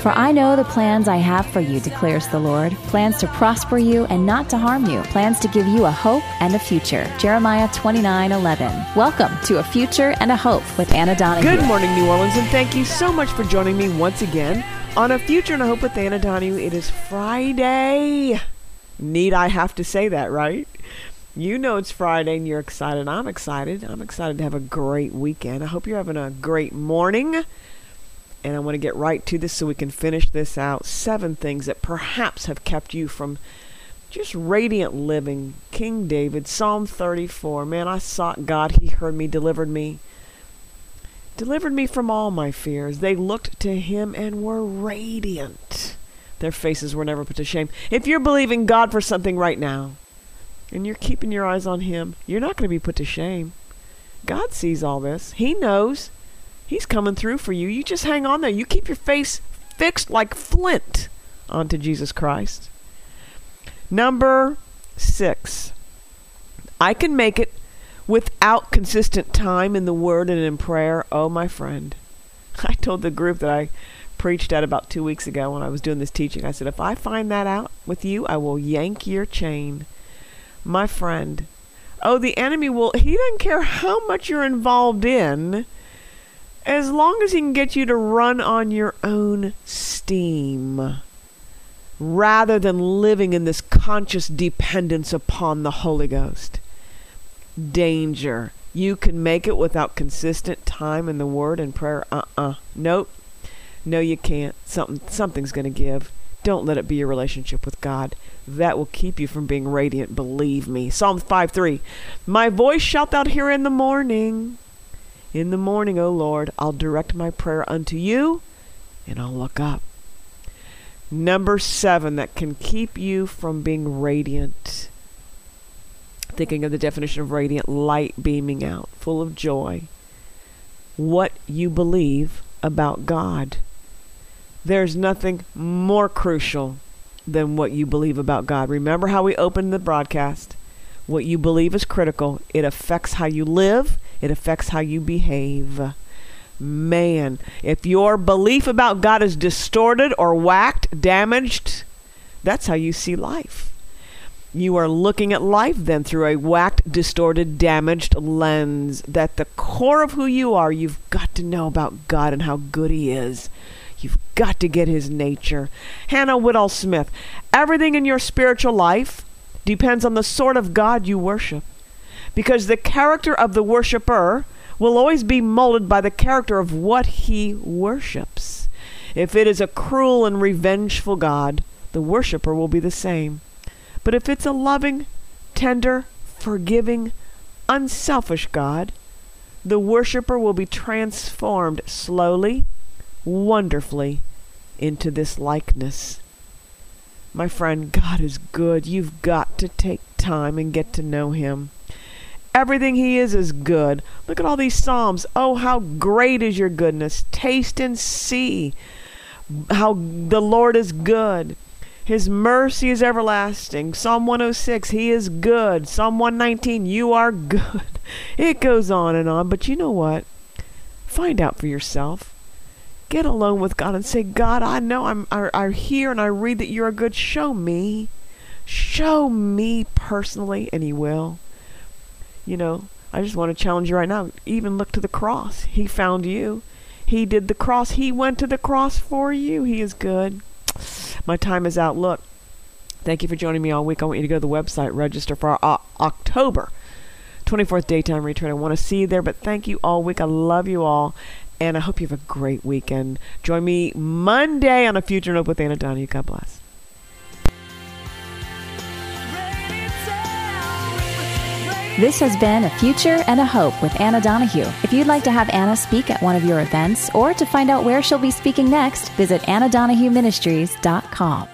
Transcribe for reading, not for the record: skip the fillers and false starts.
For I know the plans I have for you, declares the Lord, plans to prosper you and not to harm you, plans to give you a hope and a future. Jeremiah 29:11. Welcome to A Future and a Hope with Anna Donahue. Good morning, New Orleans, and thank you so much for joining me once again on A Future and a Hope with Anna Donahue. It is Friday. Need I have to say that, right? You know it's Friday and you're excited. I'm excited. I'm excited to have a great weekend. I hope you're having a great morning. And I want to get right to this so we can finish this out. 7 things that perhaps have kept you from just radiant living. King David, Psalm 34. Man, I sought God. He heard me, delivered me. Delivered me from all my fears. They looked to him and were radiant. Their faces were never put to shame. If you're believing God for something right now, and you're keeping your eyes on him, you're not going to be put to shame. God sees all this. He knows. He's coming through for you. You just hang on there. You keep your face fixed like flint onto Jesus Christ. Number 6. I can make it without consistent time in the Word and in prayer. Oh, my friend. I told the group that I preached at about 2 weeks ago when I was doing this teaching. I said, if I find that out with you, I will yank your chain. My friend. Oh, the enemy he doesn't care how much you're involved in, as long as he can get you to run on your own steam, rather than living in this conscious dependence upon the Holy Ghost. Danger. You can make it without consistent time in the Word and prayer. Nope. No, you can't. Something's going to give. Don't let it be your relationship with God. That will keep you from being radiant, believe me. Psalm 5:3. My voice shalt thou hear in the morning. In the morning, O Lord, I'll direct my prayer unto you, and I'll look up. Number 7, that can keep you from being radiant. Thinking of the definition of radiant, light beaming out, full of joy. What you believe about God. There's nothing more crucial than what you believe about God. Remember how we opened the broadcast? What you believe is critical. It affects how you live. It affects how you behave. Man, if your belief about God is distorted or whacked, damaged, that's how you see life. You are looking at life then through a whacked, distorted, damaged lens. That the core of who you are, you've got to know about God and how good he is. You've got to get his nature. Hannah Whitall Smith, everything in your spiritual life depends on the sort of God you worship. Because the character of the worshiper will always be molded by the character of what he worships. If it is a cruel and revengeful God, the worshiper will be the same. But if it's a loving, tender, forgiving, unselfish God, the worshiper will be transformed slowly, wonderfully, into this likeness. My friend, God is good. You've got to take time and get to know him. Everything he is good. Look at all these Psalms. Oh, how great is your goodness. Taste and see how the Lord is good. His mercy is everlasting. Psalm 106, he is good. Psalm 119, you are good. It goes on, but you know what? Find out for yourself. Get alone with God and say, God, I know I hear and I read that you're good. Show me. Show me personally, and he will. You know, I just want to challenge you right now. Even look to the cross. He found you. He did the cross. He went to the cross for you. He is good. My time is out. Look, thank you for joining me all week. I want you to go to the website, register for our October 24th Daytime Retreat. I want to see you there, but thank you all week. I love you all, and I hope you have a great weekend. Join me Monday on A Future and Hope with Anna Donahue. God bless. This has been A Future and a Hope with Anna Donahue. If you'd like to have Anna speak at one of your events or to find out where she'll be speaking next, visit AnnaDonahueMinistries.com.